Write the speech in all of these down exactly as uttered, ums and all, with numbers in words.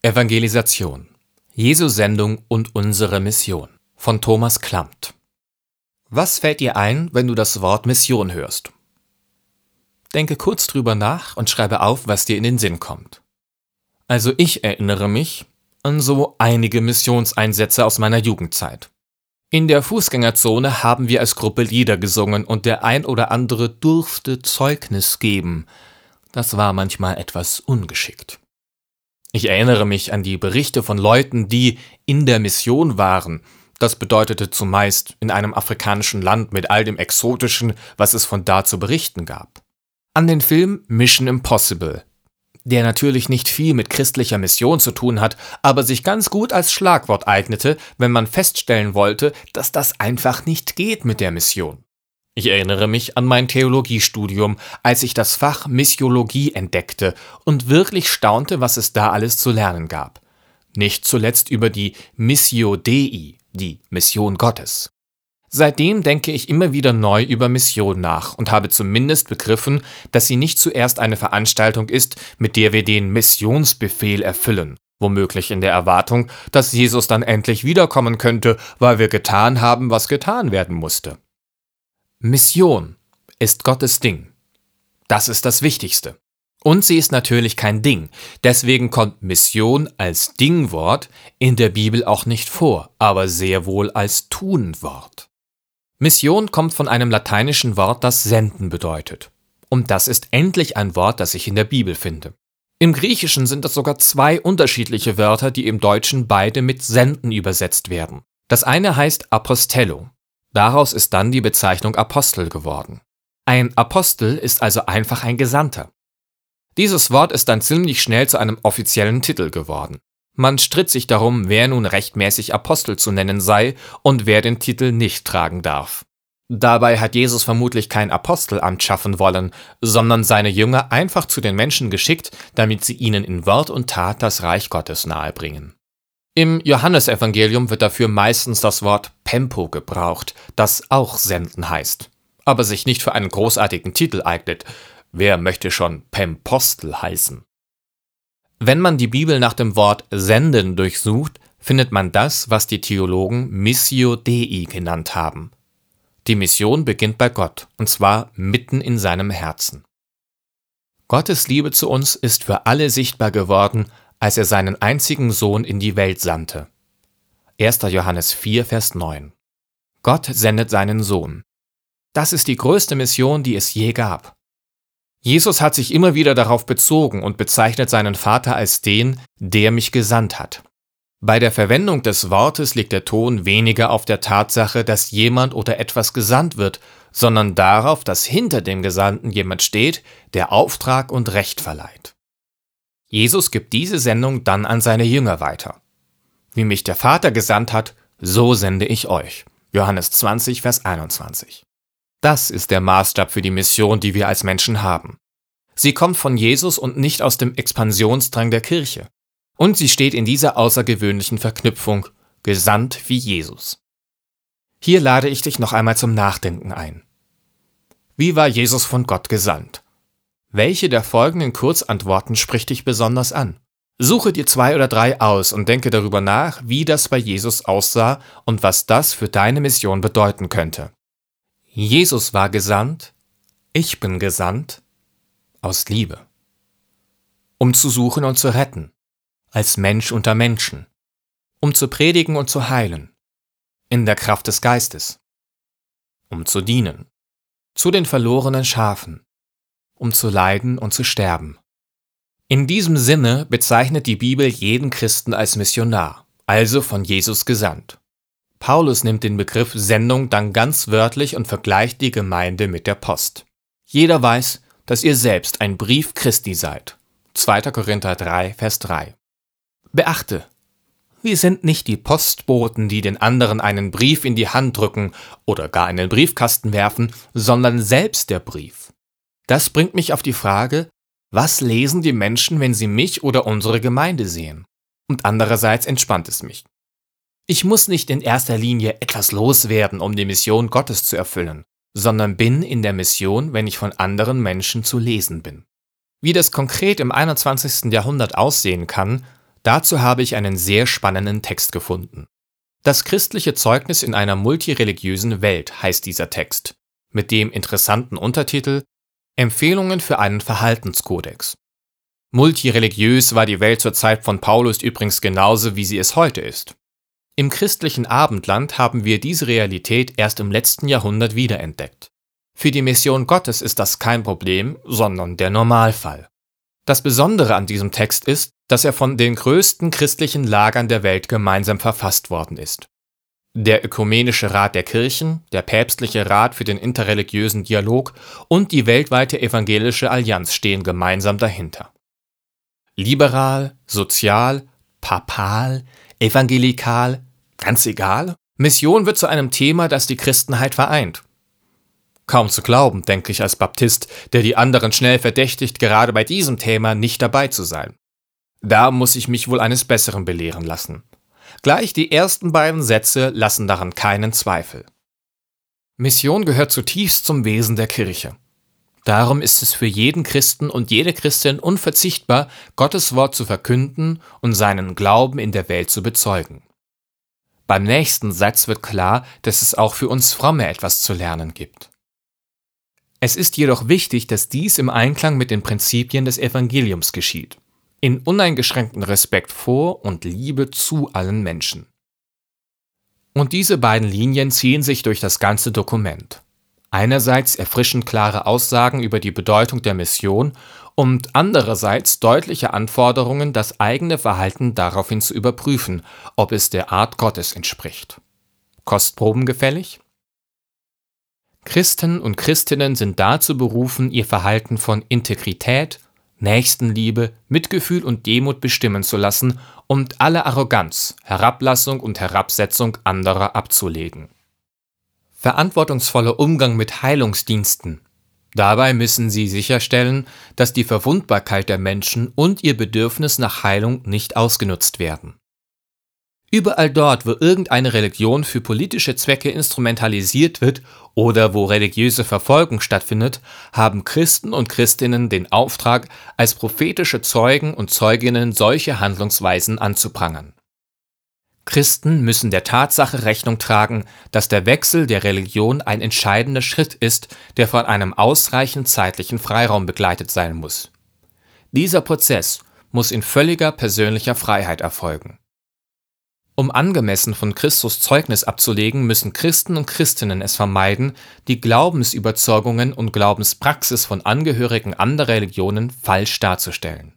Evangelisation. Jesu Sendung und unsere Mission von Thomas Klampt. Was fällt dir ein, wenn du das Wort Mission hörst? Denke kurz drüber nach und schreibe auf, was dir in den Sinn kommt. Also ich erinnere mich an so einige Missionseinsätze aus meiner Jugendzeit. In der Fußgängerzone haben wir als Gruppe Lieder gesungen und der ein oder andere durfte Zeugnis geben. Das war manchmal etwas ungeschickt. Ich erinnere mich an die Berichte von Leuten, die in der Mission waren. Das bedeutete zumeist in einem afrikanischen Land mit all dem Exotischen, was es von da zu berichten gab. An den Film Mission Impossible, der natürlich nicht viel mit christlicher Mission zu tun hat, aber sich ganz gut als Schlagwort eignete, wenn man feststellen wollte, dass das einfach nicht geht mit der Mission. Ich erinnere mich an mein Theologiestudium, als ich das Fach Missiologie entdeckte und wirklich staunte, was es da alles zu lernen gab. Nicht zuletzt über die Missio Dei, die Mission Gottes. Seitdem denke ich immer wieder neu über Mission nach und habe zumindest begriffen, dass sie nicht zuerst eine Veranstaltung ist, mit der wir den Missionsbefehl erfüllen, womöglich in der Erwartung, dass Jesus dann endlich wiederkommen könnte, weil wir getan haben, was getan werden musste. Mission ist Gottes Ding. Das ist das Wichtigste. Und sie ist natürlich kein Ding. Deswegen kommt Mission als Dingwort in der Bibel auch nicht vor, aber sehr wohl als Tunwort. Mission kommt von einem lateinischen Wort, das senden bedeutet. Und das ist endlich ein Wort, das ich in der Bibel finde. Im Griechischen sind es sogar zwei unterschiedliche Wörter, die im Deutschen beide mit senden übersetzt werden. Das eine heißt Apostello. Daraus ist dann die Bezeichnung Apostel geworden. Ein Apostel ist also einfach ein Gesandter. Dieses Wort ist dann ziemlich schnell zu einem offiziellen Titel geworden. Man stritt sich darum, wer nun rechtmäßig Apostel zu nennen sei und wer den Titel nicht tragen darf. Dabei hat Jesus vermutlich kein Apostelamt schaffen wollen, sondern seine Jünger einfach zu den Menschen geschickt, damit sie ihnen in Wort und Tat das Reich Gottes nahebringen. Im Johannesevangelium wird dafür meistens das Wort Pempo gebraucht, das auch senden heißt, aber sich nicht für einen großartigen Titel eignet. Wer möchte schon Pempostel heißen? Wenn man die Bibel nach dem Wort senden durchsucht, findet man das, was die Theologen Missio Dei genannt haben. Die Mission beginnt bei Gott, und zwar mitten in seinem Herzen. Gottes Liebe zu uns ist für alle sichtbar geworden, als er seinen einzigen Sohn in die Welt sandte. erster Johannes vier, Vers neun. Gott sendet seinen Sohn. Das ist die größte Mission, die es je gab. Jesus hat sich immer wieder darauf bezogen und bezeichnet seinen Vater als den, der mich gesandt hat. Bei der Verwendung des Wortes liegt der Ton weniger auf der Tatsache, dass jemand oder etwas gesandt wird, sondern darauf, dass hinter dem Gesandten jemand steht, der Auftrag und Recht verleiht. Jesus gibt diese Sendung dann an seine Jünger weiter. Wie mich der Vater gesandt hat, so sende ich euch. Johannes zwanzig, Vers einundzwanzig. Das ist der Maßstab für die Mission, die wir als Menschen haben. Sie kommt von Jesus und nicht aus dem Expansionsdrang der Kirche. Und sie steht in dieser außergewöhnlichen Verknüpfung, gesandt wie Jesus. Hier lade ich dich noch einmal zum Nachdenken ein. Wie war Jesus von Gott gesandt? Welche der folgenden Kurzantworten spricht dich besonders an? Suche dir zwei oder drei aus und denke darüber nach, wie das bei Jesus aussah und was das für deine Mission bedeuten könnte. Jesus war gesandt, ich bin gesandt, aus Liebe. Um zu suchen und zu retten, als Mensch unter Menschen. Um zu predigen und zu heilen, in der Kraft des Geistes. Um zu dienen, zu den verlorenen Schafen. Um zu leiden und zu sterben. In diesem Sinne bezeichnet die Bibel jeden Christen als Missionar, also von Jesus gesandt. Paulus nimmt den Begriff Sendung dann ganz wörtlich und vergleicht die Gemeinde mit der Post. Jeder weiß, dass ihr selbst ein Brief Christi seid. zweiter Korinther drei, Vers drei. Beachte, wir sind nicht die Postboten, die den anderen einen Brief in die Hand drücken oder gar in den Briefkasten werfen, sondern selbst der Brief. Das bringt mich auf die Frage, was lesen die Menschen, wenn sie mich oder unsere Gemeinde sehen? Und andererseits entspannt es mich. Ich muss nicht in erster Linie etwas loswerden, um die Mission Gottes zu erfüllen, sondern bin in der Mission, wenn ich von anderen Menschen zu lesen bin. Wie das konkret im einundzwanzigsten Jahrhundert aussehen kann, Dazu habe ich einen sehr spannenden Text gefunden. Das christliche Zeugnis in einer multireligiösen Welt heißt dieser Text, mit dem interessanten Untertitel Empfehlungen für einen Verhaltenskodex. Multireligiös war die Welt zur Zeit von Paulus übrigens genauso, wie sie es heute ist. Im christlichen Abendland haben wir diese Realität erst im letzten Jahrhundert wiederentdeckt. Für die Mission Gottes ist das kein Problem, sondern der Normalfall. Das Besondere an diesem Text ist, dass er von den größten christlichen Lagern der Welt gemeinsam verfasst worden ist. Der Ökumenische Rat der Kirchen, der Päpstliche Rat für den interreligiösen Dialog und die weltweite Evangelische Allianz stehen gemeinsam dahinter. Liberal, sozial, papal, evangelikal, ganz egal, Mission wird zu einem Thema, das die Christenheit vereint. Kaum zu glauben, denke ich als Baptist, der die anderen schnell verdächtigt, gerade bei diesem Thema nicht dabei zu sein. Da muss ich mich wohl eines Besseren belehren lassen. Gleich die ersten beiden Sätze lassen daran keinen Zweifel. Mission gehört zutiefst zum Wesen der Kirche. Darum ist es für jeden Christen und jede Christin unverzichtbar, Gottes Wort zu verkünden und seinen Glauben in der Welt zu bezeugen. Beim nächsten Satz wird klar, dass es auch für uns Fromme etwas zu lernen gibt. Es ist jedoch wichtig, dass dies im Einklang mit den Prinzipien des Evangeliums geschieht, in uneingeschränktem Respekt vor und Liebe zu allen Menschen. Und diese beiden Linien ziehen sich durch das ganze Dokument. Einerseits erfrischend klare Aussagen über die Bedeutung der Mission und andererseits deutliche Anforderungen, das eigene Verhalten daraufhin zu überprüfen, ob es der Art Gottes entspricht. Kostproben gefällig? Christen und Christinnen sind dazu berufen, ihr Verhalten von Integrität, Nächstenliebe, Mitgefühl und Demut bestimmen zu lassen und alle Arroganz, Herablassung und Herabsetzung anderer abzulegen. Verantwortungsvoller Umgang mit Heilungsdiensten. Dabei müssen sie sicherstellen, dass die Verwundbarkeit der Menschen und ihr Bedürfnis nach Heilung nicht ausgenutzt werden. Überall dort, wo irgendeine Religion für politische Zwecke instrumentalisiert wird oder wo religiöse Verfolgung stattfindet, haben Christen und Christinnen den Auftrag, als prophetische Zeugen und Zeuginnen solche Handlungsweisen anzuprangern. Christen müssen der Tatsache Rechnung tragen, dass der Wechsel der Religion ein entscheidender Schritt ist, der von einem ausreichend zeitlichen Freiraum begleitet sein muss. Dieser Prozess muss in völliger persönlicher Freiheit erfolgen. Um angemessen von Christus Zeugnis abzulegen, müssen Christen und Christinnen es vermeiden, die Glaubensüberzeugungen und Glaubenspraxis von Angehörigen anderer Religionen falsch darzustellen.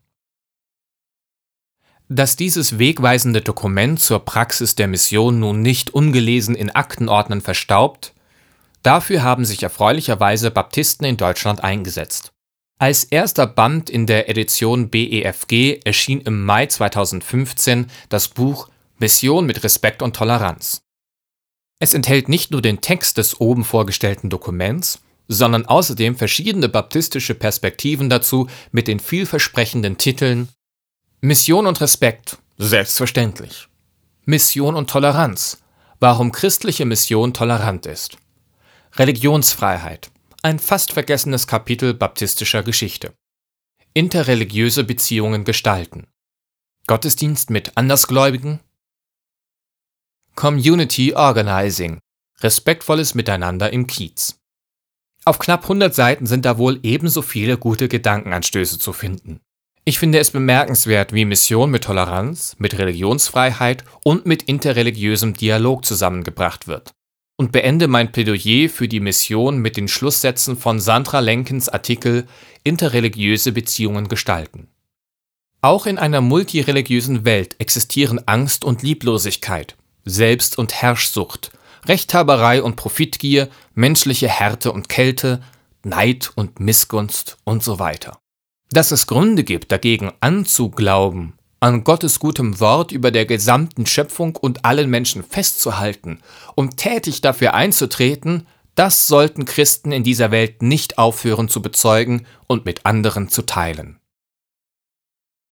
Dass dieses wegweisende Dokument zur Praxis der Mission nun nicht ungelesen in Aktenordnern verstaubt, dafür haben sich erfreulicherweise Baptisten in Deutschland eingesetzt. Als erster Band in der Edition B E F G erschien im Mai zweitausendfünfzehn das Buch Mission mit Respekt und Toleranz. Es enthält nicht nur den Text des oben vorgestellten Dokuments, sondern außerdem verschiedene baptistische Perspektiven dazu mit den vielversprechenden Titeln Mission und Respekt, selbstverständlich. Mission und Toleranz, warum christliche Mission tolerant ist. Religionsfreiheit, ein fast vergessenes Kapitel baptistischer Geschichte. Interreligiöse Beziehungen gestalten. Gottesdienst mit Andersgläubigen. Community Organizing, respektvolles Miteinander im Kiez. Auf knapp hundert Seiten sind da wohl ebenso viele gute Gedankenanstöße zu finden. Ich finde es bemerkenswert, wie Mission mit Toleranz, mit Religionsfreiheit und mit interreligiösem Dialog zusammengebracht wird. Und beende mein Plädoyer für die Mission mit den Schlusssätzen von Sandra Lenkens Artikel Interreligiöse Beziehungen gestalten. Auch in einer multireligiösen Welt existieren Angst und Lieblosigkeit, Selbst- und Herrschsucht, Rechthaberei und Profitgier, menschliche Härte und Kälte, Neid und Missgunst und so weiter. Dass es Gründe gibt, dagegen anzuglauben, an Gottes gutem Wort über der gesamten Schöpfung und allen Menschen festzuhalten und tätig dafür einzutreten, das sollten Christen in dieser Welt nicht aufhören zu bezeugen und mit anderen zu teilen.